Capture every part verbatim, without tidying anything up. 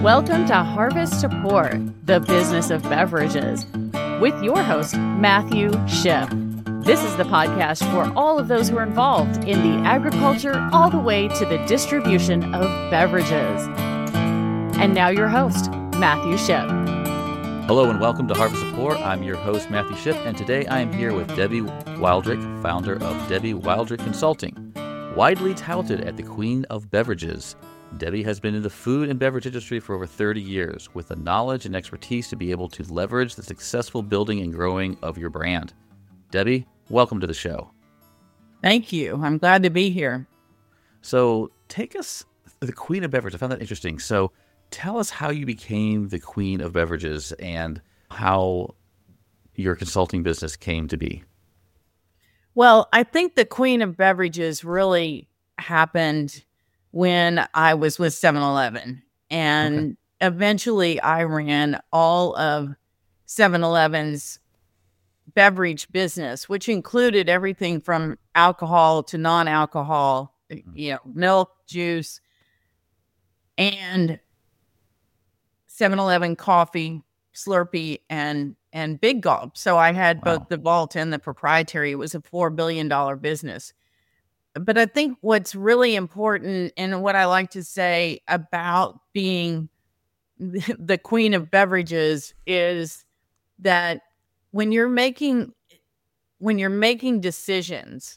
Welcome to Harvest to Pour, the business of beverages, with your host, Matthew Shipp. This is the podcast for all of those who are involved in the agriculture all the way to the distribution of beverages. And now your host, Matthew Shipp. Hello and welcome to Harvest to Pour. I'm your host, Matthew Shipp, and today I am here with Debbie Wildrick, founder of Debbie Wildrick Consulting, widely touted as the Queen of Beverages. Debbie has been in the food and beverage industry for over thirty years with the knowledge and expertise to be able to leverage the successful building and growing of your brand. Debbie, welcome to the show. Thank you. I'm glad to be here. So take us, the Queen of Beverages. I found that interesting. So tell us how you became the Queen of Beverages and how your consulting business came to be. Well, I think the Queen of Beverages really happened when I was with seven eleven. And okay. Eventually I ran all of seven eleven's beverage business, which included everything from alcohol to non-alcohol, mm-hmm. you know, milk, juice, and seven eleven coffee, Slurpee, and and Big Gulp. So I had wow. both the vault and the proprietary. It was a four billion dollars business. But I think what's really important and what I like to say about being the Queen of Beverages is that when you're making when you're making decisions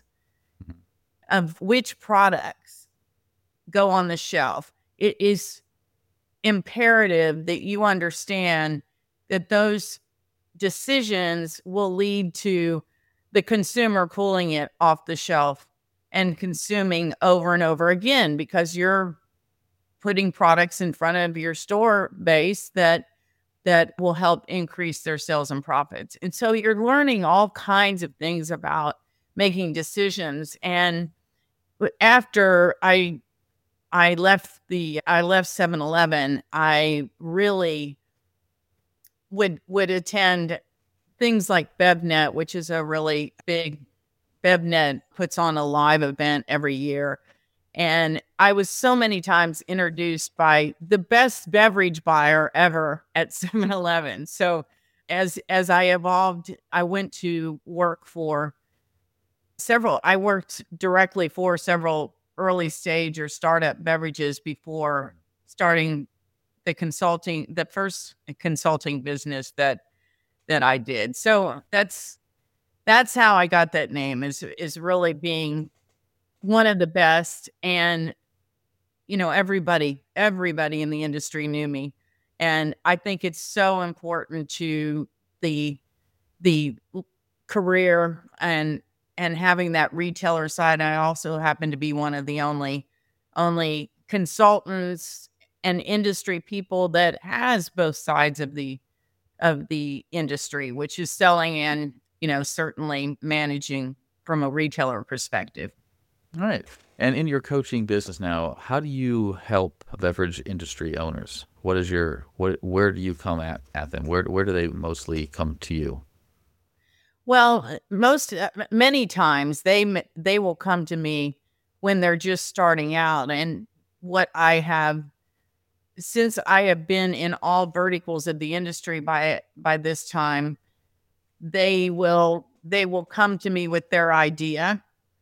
of which products go on the shelf, it is imperative that you understand that those decisions will lead to the consumer pulling it off the shelf and consuming over and over again, because you're putting products in front of your store base that that will help increase their sales and profits. And so you're learning all kinds of things about making decisions. And after I I left the I left seven eleven, I really would would attend things like BevNet, which is a really big BevNet puts on a live event every year. And I was so many times introduced by the best beverage buyer ever at seven eleven. So as as I evolved, I went to work for several, I worked directly for several early stage or startup beverages before starting the consulting, the first consulting business that that I did. So that's That's how I got that name, is is really being one of the best. And, you know, everybody, everybody in the industry knew me. And I think it's so important to the the career and and having that retailer side. I also happen to be one of the only only consultants and industry people that has both sides of the of the industry, which is selling and, you know, certainly managing from a retailer perspective. All right. And in your coaching business now, how do you help beverage industry owners? What is your, what, where do you come at, at them? Where, where do they mostly come to you? Well, most, uh, many times they, they will come to me when they're just starting out. And what I have, since I have been in all verticals of the industry by, by this time, they will they will come to me with their idea,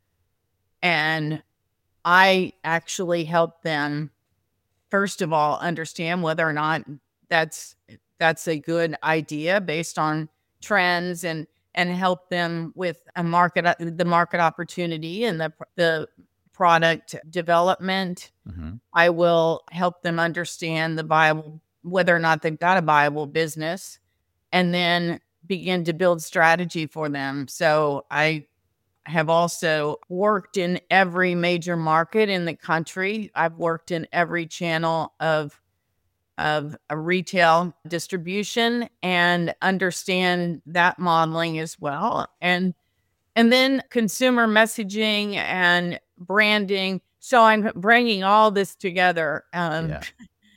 and I actually help them, first of all, understand whether or not that's that's a good idea based on trends, and and help them with a market the market opportunity and the the product development. Mm-hmm. I will help them understand the viable, whether or not they've got a viable business, and then begin to build strategy for them. So I have also worked in every major market in the country. I've worked in every channel of of a retail distribution and understand that modeling as well. And and then consumer messaging and branding. So I'm bringing all this together. Um, yeah.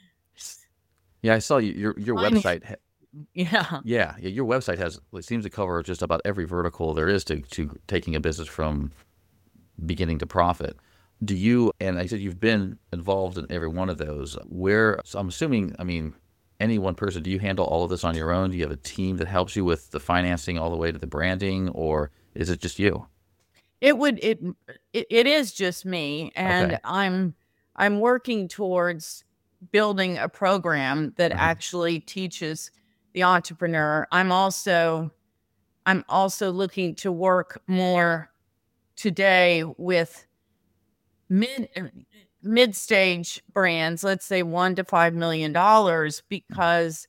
yeah, I saw you, your your website. Ha- Yeah. yeah. Yeah. Your website has, it seems to cover just about every vertical there is to, to taking a business from beginning to profit. Do you, and I said you've been involved in every one of those, where, so I'm assuming, I mean, any one person, do you handle all of this on your own? Do you have a team that helps you with the financing all the way to the branding, or is it just you? It would it it, it is just me, and Okay. I'm I'm working towards building a program that Mhm. actually teaches the entrepreneur. I'm also I'm also looking to work more today with mid mid stage brands, let's say one to five million dollars, because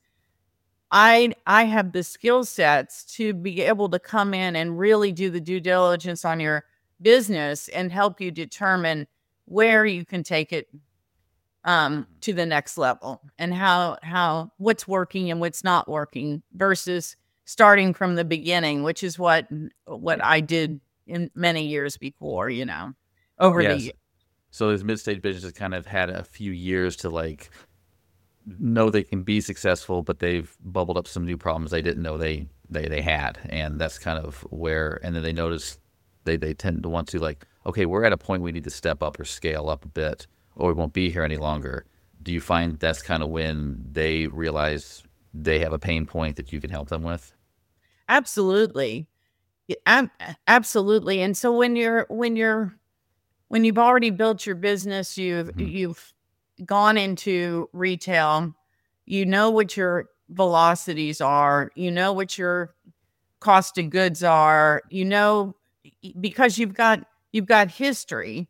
I I have the skill sets to be able to come in and really do the due diligence on your business and help you determine where you can take it um to the next level, and how how what's working and what's not working, versus starting from the beginning, which is what what I did in many years before, you know, over the Yes. years. So those mid-stage businesses kind of had a few years to like know they can be successful, but they've bubbled up some new problems they didn't know they they they had, and that's kind of where. And then they notice they they tend to want to like, okay, we're at a point we need to step up or scale up a bit, or we won't be here any longer. Do you find that's kind of when they realize they have a pain point that you can help them with? Absolutely. Yeah, ab- absolutely. And so when you're when you're when you've already built your business, you've Hmm. you've gone into retail, you know what your velocities are, you know what your cost of goods are, you know, because you've got you've got history.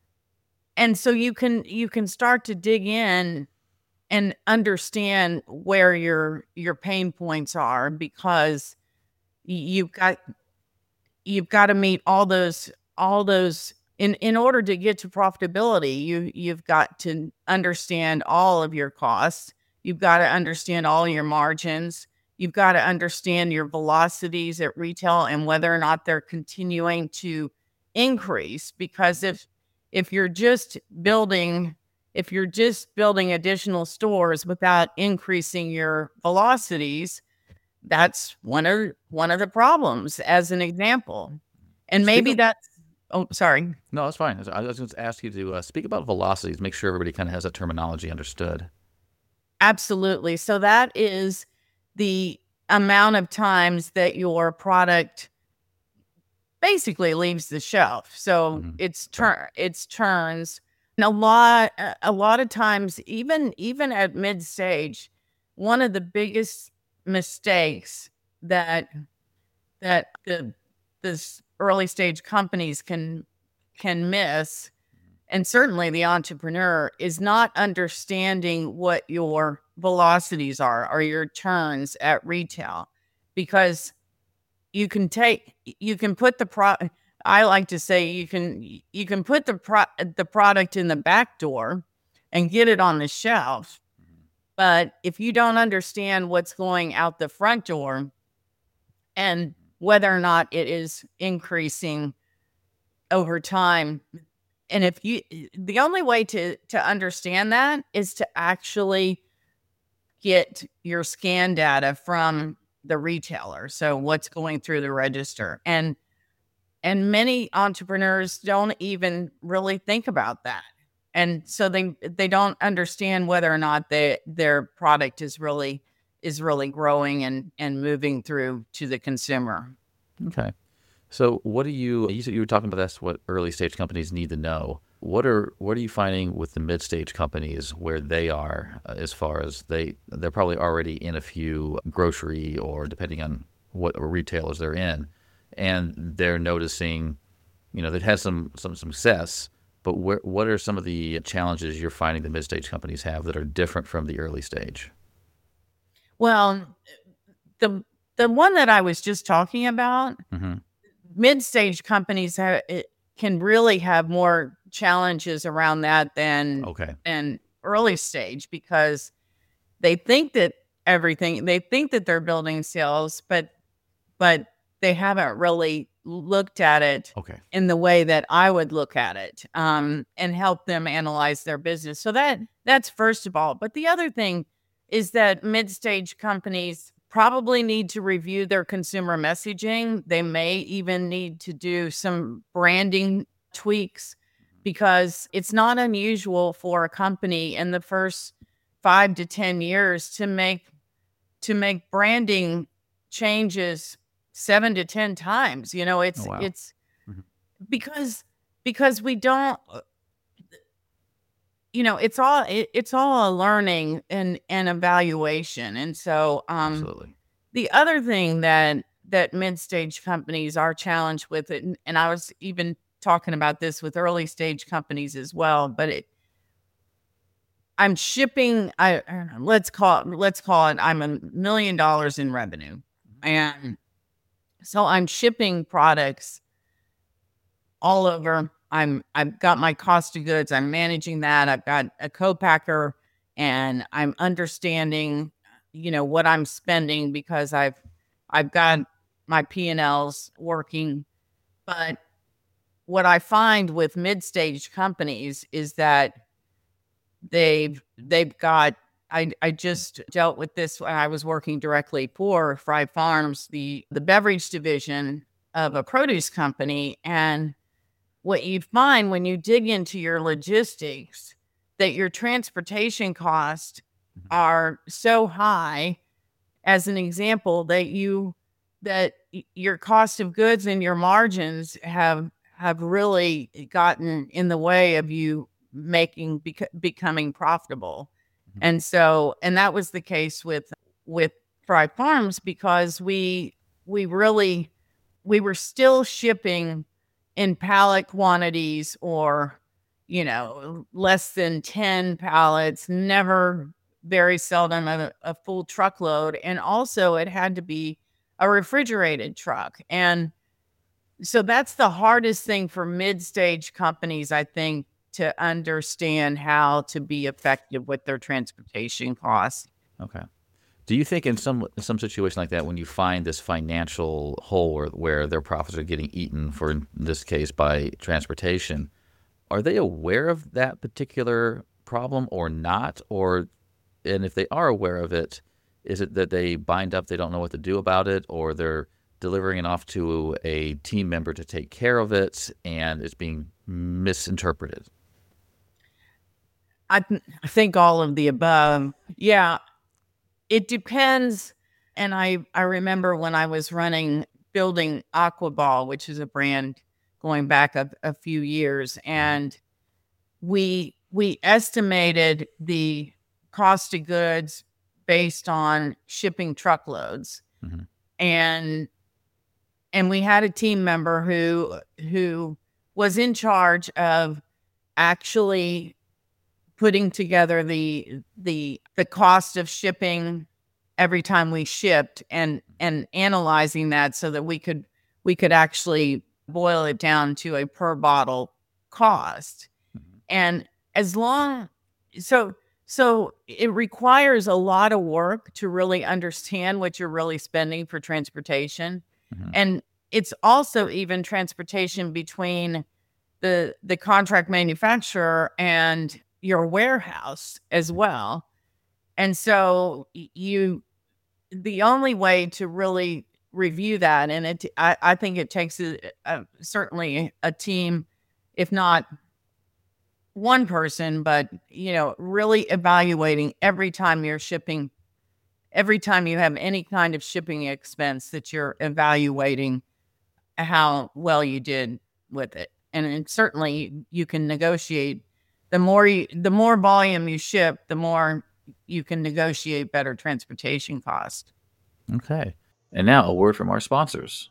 And so you can you can start to dig in and understand where your your pain points are, because y- you've got you've got to meet all those all those in in order to get to profitability. You you've got to understand all of your costs. You've got to understand all your margins. You've got to understand your velocities at retail and whether or not they're continuing to increase, because if if you're just building if you're just building additional stores without increasing your velocities, that's one of one of the problems, as an example. And Speak maybe of that's oh, sorry. No, that's fine. I was going to ask you to uh, speak about velocities, make sure everybody kind of has that terminology understood. Absolutely. So that is the amount of times that your product basically leaves the shelf. So Hmm. it's Right. turn it's turns. And a lot a a lot of times, even even at mid stage, one of the biggest mistakes that that the this early stage companies can can miss, and certainly the entrepreneur, is not understanding what your velocities are or your turns at retail. Because you can take you can put the pro I like to say, you can you can put the pro the product in the back door and get it on the shelf, but if you don't understand what's going out the front door and whether or not it is increasing over time. And if you the only way to to understand that is to actually get your scan data from the retailer. So what's going through the register. And and many entrepreneurs don't even really think about that. And so they they don't understand whether or not they their product is really is really growing and and moving through to the consumer. Okay. So what do you, you said you were talking about that's what early stage companies need to know. What are what are you finding with the mid stage companies where they are uh, as far as they they're probably already in a few grocery or depending on what retailers they're in, and they're noticing, you know, they've had some some success, but where, what are some of the challenges you're finding the mid stage companies have that are different from the early stage? Well, the the one that I was just talking about, Hmm. mid-stage companies have it can really have more challenges around that than Okay. than early stage, because they think that everything they think that they're building sales, but but they haven't really looked at it Okay. in the way that I would look at it, um, and help them analyze their business. So that that's first of all. But the other thing is that mid-stage companies probably need to review their consumer messaging. They may even need to do some branding tweaks, because it's not unusual for a company in the first five to ten years to make to make branding changes seven to ten times. You know, it's Oh, wow. it's Mhm. because because we don't, you know, it's all it, it's all a learning and and evaluation. And so um Absolutely. the other thing that that mid-stage companies are challenged with it, and, and I was even talking about this with early stage companies as well, but it I'm shipping I, I don't know, let's call it let's call it I'm a million dollars in revenue. And so I'm shipping products all over. I'm I've got my cost of goods. I'm managing that. I've got a co-packer, and I'm understanding, you know, what I'm spending because I've I've got my P and L's working. But what I find with mid-stage companies is that they've they've got I, I just dealt with this when I was working directly for Fry Farms, the the beverage division of a produce company. And what you find when you dig into your logistics, that your transportation costs are so high, as an example, that you that y- your cost of goods and your margins have have really gotten in the way of you making bec- becoming profitable. Mhm. And so and that was the case with with Fry Farms, because we we really we were still shipping in pallet quantities, or, you know, less than ten pallets, never, very seldom a, a full truckload. And also it had to be a refrigerated truck. And so that's the hardest thing for mid-stage companies, I think, to understand how to be effective with their transportation costs. Okay. Do you think in some in some situation like that, when you find this financial hole where, where their profits are getting eaten, for in this case by transportation, are they aware of that particular problem or not? Or, and if they are aware of it, is it that they bind up, they don't know what to do about it, or they're delivering it off to a team member to take care of it and it's being misinterpreted? I, th- I think all of the above. Yeah, it depends. And I, I remember when I was running, building Aquaball, which is a brand going back a, a few years, and we we estimated the cost of goods based on shipping truckloads. Mhm. And and we had a team member who who was in charge of actually putting together the the the cost of shipping every time we shipped, and and analyzing that so that we could we could actually boil it down to a per bottle cost. And as long so so it requires a lot of work to really understand what you're really spending for transportation. Mhm. And it's also even transportation between the the contract manufacturer and your warehouse as well. And so y- you the only way to really review that, and it I, I think it takes a, a, certainly a team, if not one person, but, you know, really evaluating every time you're shipping, every time you have any kind of shipping expense, that you're evaluating how well you did with it. And it, certainly you can negotiate. The more you, the more volume you ship, the more you can negotiate better transportation costs. Okay. And now a word from our sponsors.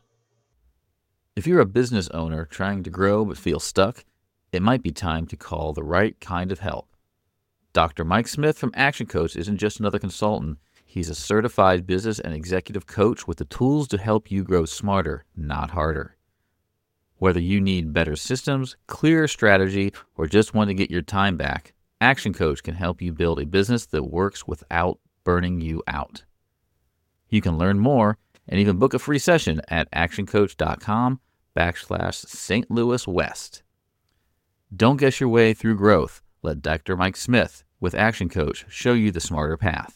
If you're a business owner trying to grow but feel stuck, it might be time to call the right kind of help. Doctor Mike Smith from Action Coach isn't just another consultant. He's a certified business and executive coach with the tools to help you grow smarter, not harder. Whether you need better systems, clearer strategy, or just want to get your time back, Action Coach can help you build a business that works without burning you out. You can learn more and even book a free session at actioncoach.com backslash Saint Louis West. Don't guess your way through growth. Let Doctor Mike Smith with Action Coach show you the smarter path.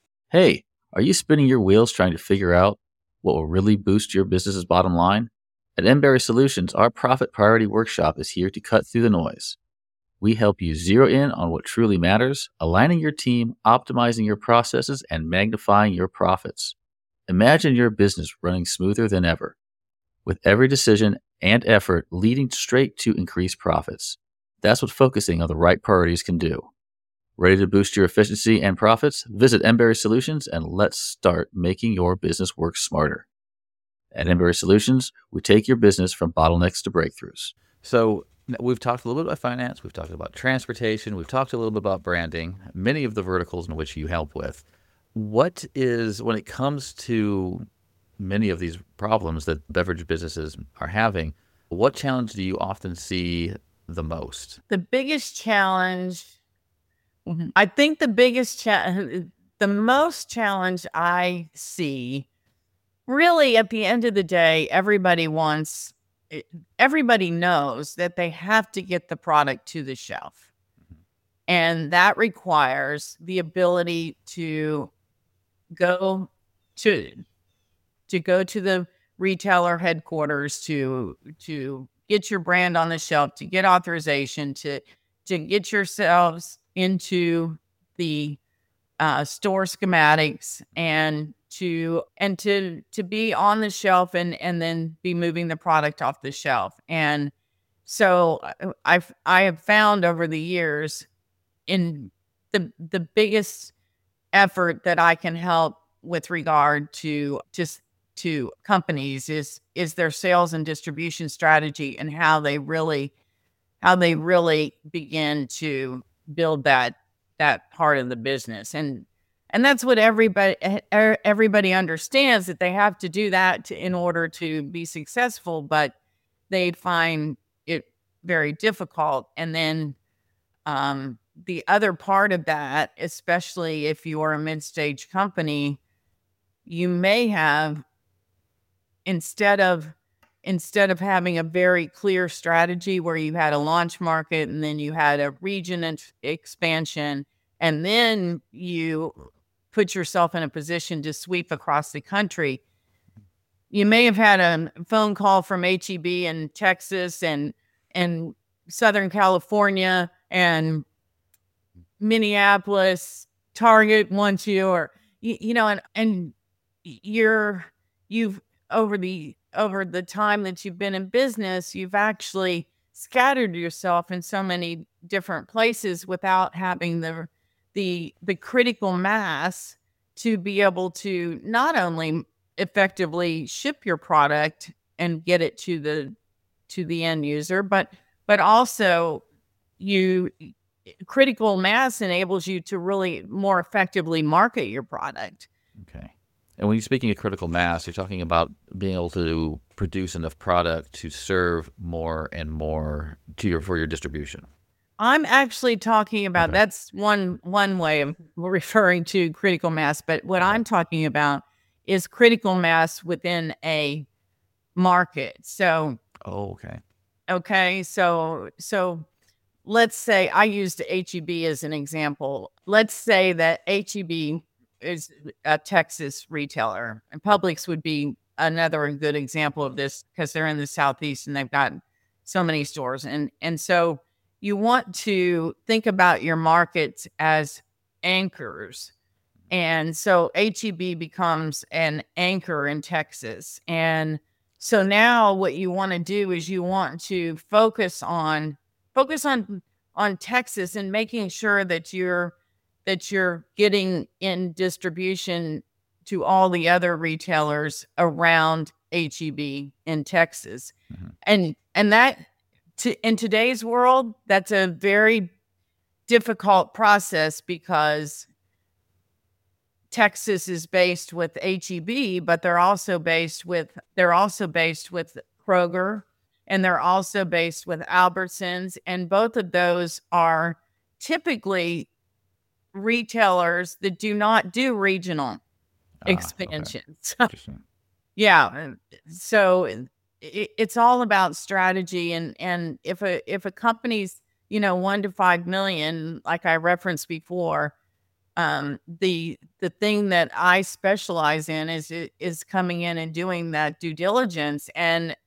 Hey, are you spinning your wheels trying to figure out what will really boost your business's bottom line? At Emberry Solutions, our Profit Priority Workshop is here to cut through the noise. We help you zero in on what truly matters, aligning your team, optimizing your processes, and magnifying your profits. Imagine your business running smoother than ever, with every decision and effort leading straight to increased profits. That's what focusing on the right priorities can do. Ready to boost your efficiency and profits? Visit Emberry Solutions and let's start making your business work smarter. At Emberry Solutions, we take your business from bottlenecks to breakthroughs. So we've talked a little bit about finance, we've talked about transportation, we've talked a little bit about branding, many of the verticals in which you help with. What is, when it comes to many of these problems that beverage businesses are having, what challenge do you often see the most? The biggest challenge, I think the biggest challenge, the most challenge I see, really at the end of the day, everybody wants, everybody knows that they have to get the product to the shelf. And that requires the ability to go to to go to the retailer headquarters to to get your brand on the shelf, to get authorization, to to get yourselves into the uh, store schematics, and to and to to be on the shelf, and and then be moving the product off the shelf. And so I've I have found over the years, in the the biggest effort that I can help with regard to just to companies is is their sales and distribution strategy, and how they really how they really begin to build that that part of the business. And and that's what everybody everybody understands, that they have to do that to, in order to be successful, but they find it very difficult. And then um the other part of that, especially if you are a mid-stage company, you may have, instead of instead of having a very clear strategy where you had a launch market, and then you had a region and expansion, and then you put yourself in a position to sweep across the country, you may have had a phone call from H E B in Texas and and Southern California and Minneapolis. Target wants you, or you, you know, and and you're you've over the over the time that you've been in business, you've actually scattered yourself in so many different places without having the the the critical mass to be able to not only effectively ship your product and get it to the to the end user, but but also you critical mass enables you to really more effectively market your product. Okay. And when you're speaking of critical mass, you're talking about being able to produce enough product to serve more and more to your for your distribution. I'm actually talking about, Okay. that's one one way of referring to critical mass, but what I'm talking about is critical mass within a market. So, Oh, okay. okay, so so let's say I used H E B as an example. Let's say that H E B is a Texas retailer, and Publix would be another good example of this, because they're in the Southeast and they've got so many stores. And and so you want to think about your markets as anchors. And so H E B becomes an anchor in Texas. And so now what you want to do is you want to focus on focus on on Texas, and making sure that you're that you're getting in distribution to all the other retailers around H E B in Texas. Mm-hmm. And and that to, in today's world, that's a very difficult process, because Texas is based with H E B, but they're also based with they're also based with Kroger, and they're also based with Albertsons, and both of those are typically retailers that do not do regional Ah, expansions. okay. Interesting. Yeah, so it, it's all about strategy, and and if a if a company's, you know, one to five million, like I referenced before, um, the the thing that I specialize in is is coming in and doing that due diligence, and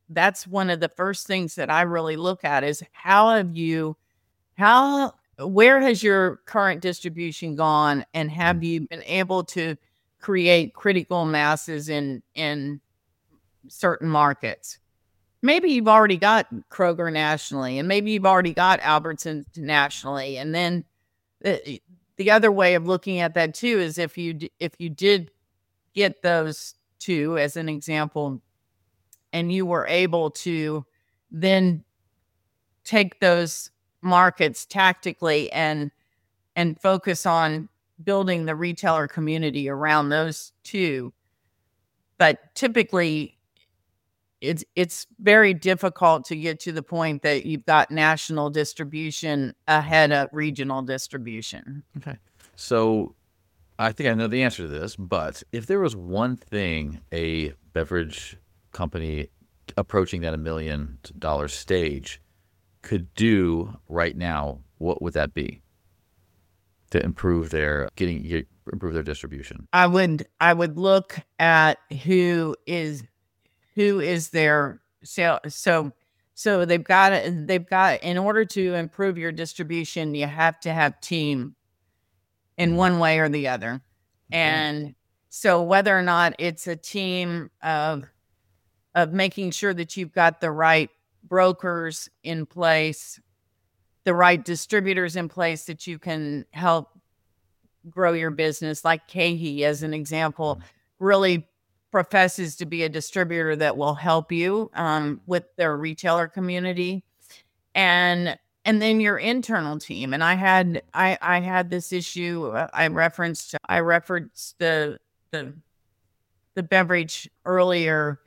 that's one of the first things that I really look at is how have you, how, where has your current distribution gone, and have you been able to create critical masses in, in certain markets? Maybe you've already got Kroger nationally, and maybe you've already got Albertsons nationally. And then the, the other way of looking at that too is if you, if you did get those two as an example, and you were able to then take those markets tactically and and focus on building the retailer community around those two. But typically, it's it's very difficult to get to the point that you've got national distribution ahead of regional distribution. Okay. So I think I know the answer to this, but if there was one thing a beverage company approaching that a million dollar stage could do right now, what would that be to improve their getting improve their distribution? I would I would look at who is who is their sale. So so they've got they've got in order to improve your distribution, you have to have team in one way or the other. Okay. And so whether or not it's a team of of making sure that you've got the right brokers in place, the right distributors in place that you can help grow your business, like KeHE as an example, really professes to be a distributor that will help you um, with their retailer community. And and then your internal team. And I had I, I had this issue. Uh, I referenced I referenced the the the beverage earlier.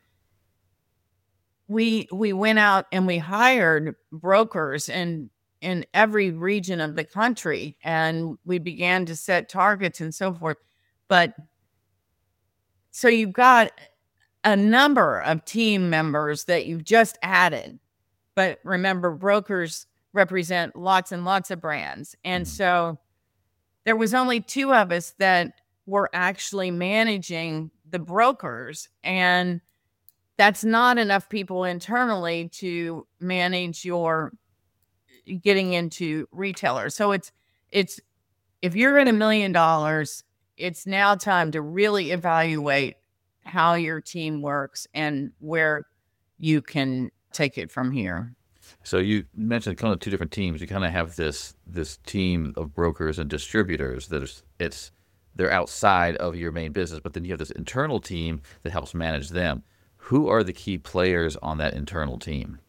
We we went out and we hired brokers in in every region of the country, and we began to set targets and so forth. But so you've got a number of team members that you've just added. But remember, brokers represent lots and lots of brands. And so there was only two of us that were actually managing the brokers, and that's not enough people internally to manage your getting into retailers. So it's, it's, if you're at a million dollars, it's now time to really evaluate how your team works and where you can take it from here. So you mentioned kind of two different teams. You kind of have this, this team of brokers and distributors that is, it's, they're outside of your main business, but then you have this internal team that helps manage them. Who are the key players on that internal team?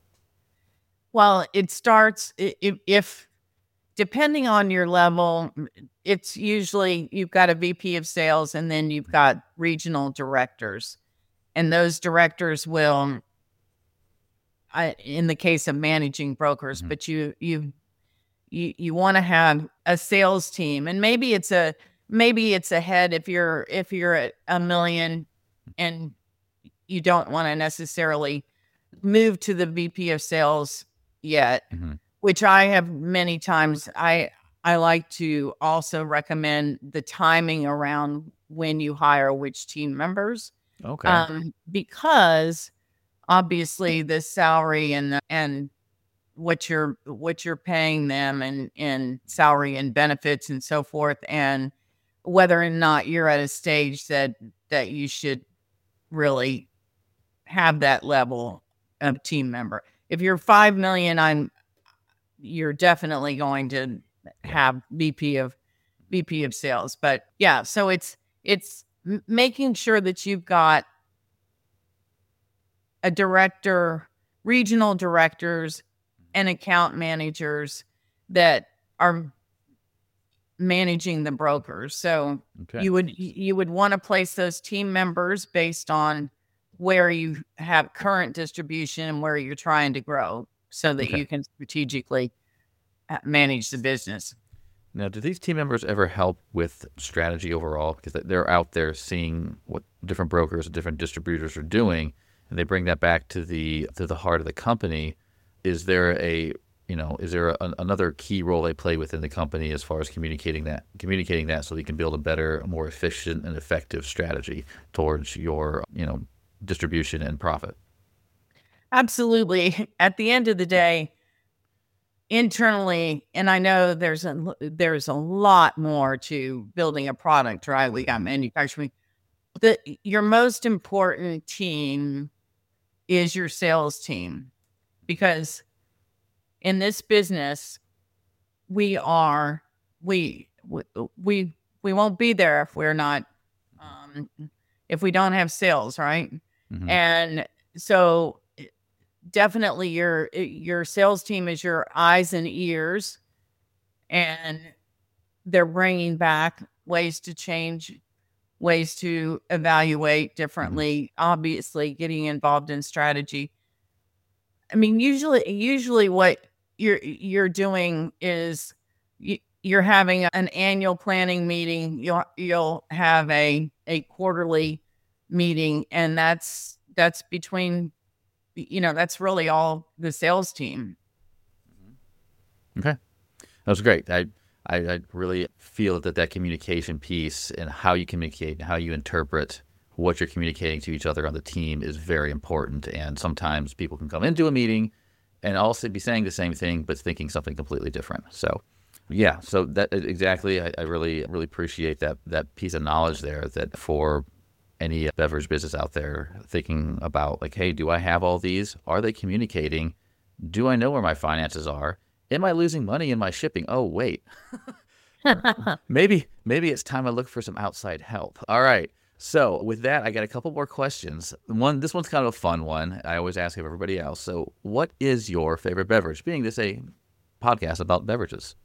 Well, it starts if, if depending on your level, it's usually you've got a V P of sales and then you've got regional directors. And those directors will, I, in the case of managing brokers, mm-hmm. but you you you you want to have a sales team, and maybe it's a maybe it's a head if you're if you're at a million and you don't want to necessarily move to the V P of sales yet, mm-hmm. which I have many times. I, I like to also recommend the timing around when you hire which team members. Okay. Um, because obviously the salary and, and what you're, what you're paying them and, and salary and benefits and so forth, and whether or not you're at a stage that, that you should really have that level of team member. If you're five million, I'm, you're definitely going to have V P of V P of sales. But yeah, so it's, it's making sure that you've got a director, regional directors, and account managers that are managing the brokers. So okay. you would, you would want to place those team members based on where you have current distribution and where you're trying to grow so that okay. you can strategically manage the business. Now, do these team members ever help with strategy overall? Because they're out there seeing what different brokers and different distributors are doing, and they bring that back to the to the heart of the company. Is there a you know is there a, another key role they play within the company as far as communicating that communicating that so that you can build a better, more efficient and effective strategy towards your you know distribution and profit? Absolutely. At the end of the day, internally, and I know there's a there's a lot more to building a product, right? We got manufacturing. The your most important team is your sales team, because in this business, we are we we we, we won't be there if we're not um, if we don't have sales, right? Mm-hmm. And so definitely your your sales team is your eyes and ears, and they're bringing back ways to change, ways to evaluate differently, mm-hmm. obviously getting involved in strategy. I mean, usually usually what you're you're doing is you, you're having an annual planning meeting. You'll you'll have a a quarterly meeting, and that's that's between, you know, that's really all the sales team. Okay. That was great. I, I, I really feel that that communication piece and how you communicate and how you interpret what you're communicating to each other on the team is very important. And sometimes people can come into a meeting and also be saying the same thing, but thinking something completely different. So yeah, so that exactly, I, I really, really appreciate that, that piece of knowledge there, that for any beverage business out there thinking about like, hey, do I have all these? Are they communicating? Do I know where my finances are? Am I losing money in my shipping? Oh, wait, maybe, maybe it's time I look for some outside help. All right. So with that, I got a couple more questions. One, this one's kind of a fun one. I always ask of everybody else. So what is your favorite beverage? Being this a podcast about beverages.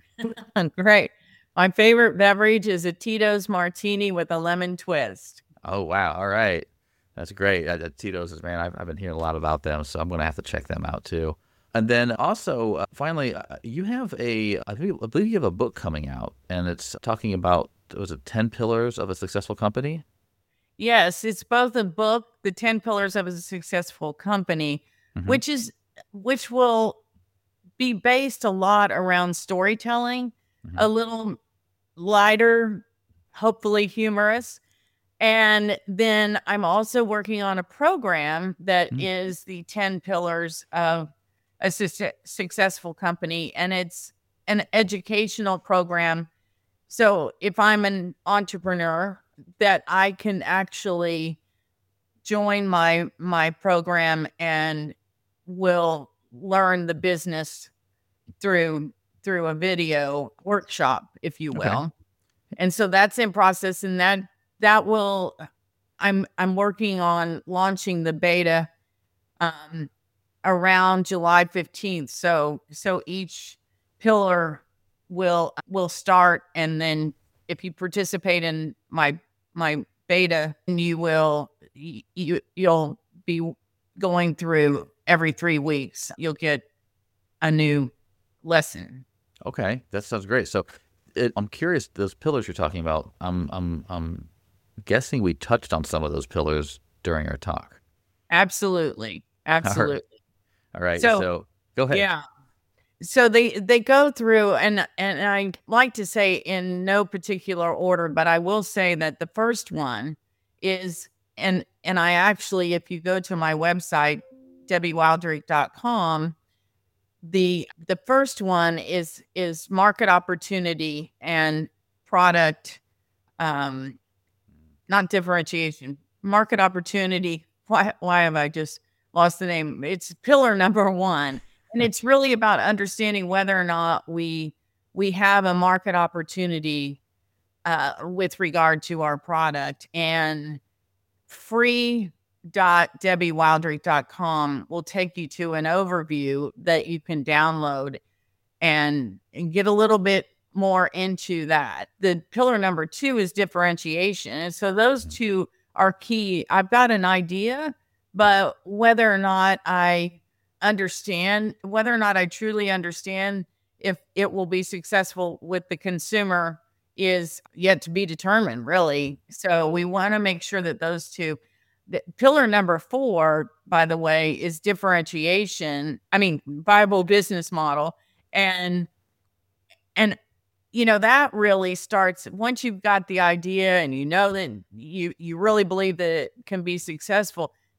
Great. My favorite beverage is a Tito's Martini with a lemon twist. Oh, wow. All right. That's great. Uh, Tito's, man, I've, I've been hearing a lot about them, so I'm going to have to check them out too. And then also, uh, finally, uh, you have a, I, think, I believe you have a book coming out, and it's talking about, was it ten Pillars of a Successful Company? Yes, it's both a book, The ten Pillars of a Successful Company, mm-hmm. which is, which will be based a lot around storytelling, mm-hmm. a little lighter, hopefully humorous. And then I'm also working on a program that mm-hmm. is the ten Pillars of a su- Successful Company, and it's an educational program. So if I'm an entrepreneur, that I can actually join my my program and will learn the business through through a video workshop, if you will. Okay. And so that's in process, and that that will I'm I'm working on launching the beta um around July fifteenth. So so each pillar will will start, and then if you participate in my my beta, you will you you'll be going through every three weeks. You'll get a new lesson. Okay, that sounds great. So it, I'm curious, those pillars you're talking about, I'm I'm I'm guessing we touched on some of those pillars during our talk. Absolutely. Absolutely. All right. All right. So, so go ahead. Yeah. So they, they go through, and, and I like to say in no particular order, but I will say that the first one is, and, and I actually, if you go to my website, debbie wildrick dot com, the, the first one is, is market opportunity and product, um, not differentiation, market opportunity. Why, why have I just lost the name? It's pillar number one. And it's really about understanding whether or not we we have a market opportunity uh, with regard to our product. And free dot debbie wildrick dot com will take you to an overview that you can download and, and get a little bit more into that. The pillar number two is differentiation. And so those two are key. I've got an idea, but whether or not I understand, whether or not I truly understand if it will be successful with the consumer is yet to be determined, really. So we want to make sure that those two, the, pillar number four, by the way, is differentiation. I mean, viable business model. And, and, you know, that really starts once you've got the idea and you know that you, you really believe that it can be successful.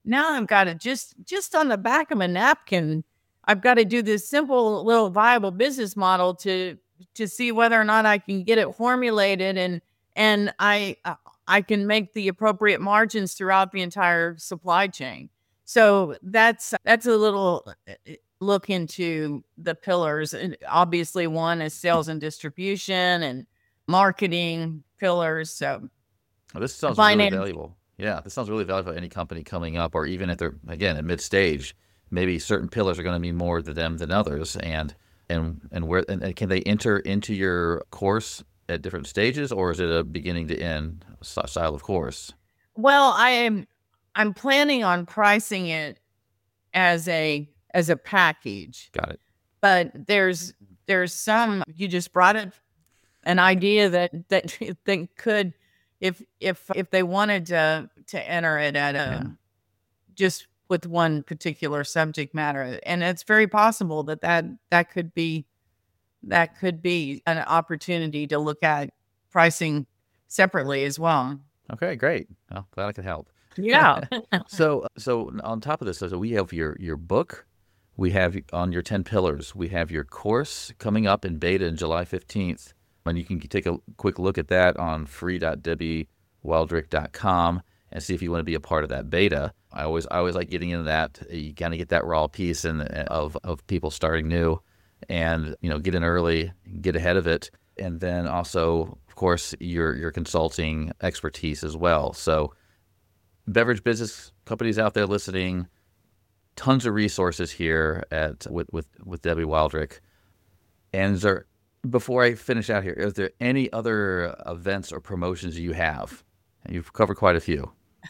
now I've got to just, just on the back of a napkin, I've got to do this simple little viable business model to, to see whether or not I can get it formulated and, and I, uh, I can make the appropriate margins throughout the entire supply chain. So that's, that's a little look into the pillars. And obviously one is sales and distribution and marketing pillars. So well, this sounds finance. really valuable. Yeah, this sounds really valuable for any company coming up, or even if they're, again, at mid-stage, maybe certain pillars are going to mean more to them than others. And and and where and can they enter into your course at different stages, or is it a beginning to end style of course? Well, I am I'm planning on pricing it as a as a package. Got it. But there's there's some, you just brought it an idea that that that could, if if if they wanted to to enter it at a yeah. just with one particular subject matter, and it's very possible that that that could be that could be an opportunity to look at pricing separately as well. Okay, great. Well, glad I could help. Yeah. so so on top of this, so we have your your book, we have on your ten pillars, we have your course coming up in beta in July fifteenth. And you can take a quick look at that on free dot debbie wildrick dot com and see if you want to be a part of that beta. I always I always like getting into that. You kind of get that raw piece in, of of people starting new, and you know, get in early, get ahead of it, and then also, of course, your your consulting expertise as well. So, beverage business companies out there listening, tons of resources here at with with, with Debbie Wildrick. And is there, before I finish out here, is there any other events or promotions you have? You've covered quite a few.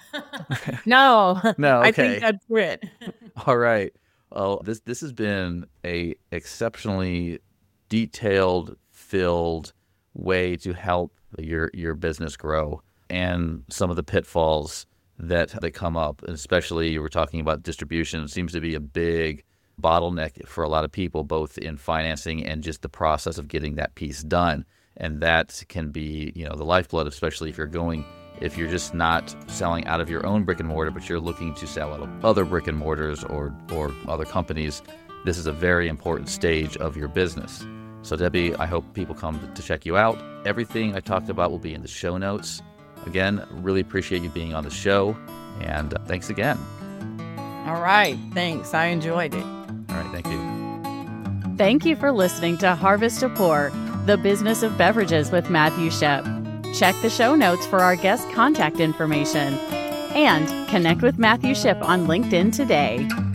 No, no, okay. I think that's it. All right. Well, this this has been a exceptionally detailed, filled way to help your your business grow, and some of the pitfalls that that come up, especially you were talking about distribution. It seems to be a big bottleneck for a lot of people, both in financing and just the process of getting that piece done. And that can be, you know, the lifeblood, especially if you're going, if you're just not selling out of your own brick and mortar, but you're looking to sell out of other brick and mortars or, or other companies. This is a very important stage of your business. So Debbie, I hope people come to check you out. Everything I talked about will be in the show notes. Again, really appreciate you being on the show, and thanks again. All right. Thanks. I enjoyed it. All right. Thank you. Thank you for listening to Harvest to Pour, the business of beverages with Matthew Shipp. Check the show notes for our guest contact information and connect with Matthew Shipp on LinkedIn today.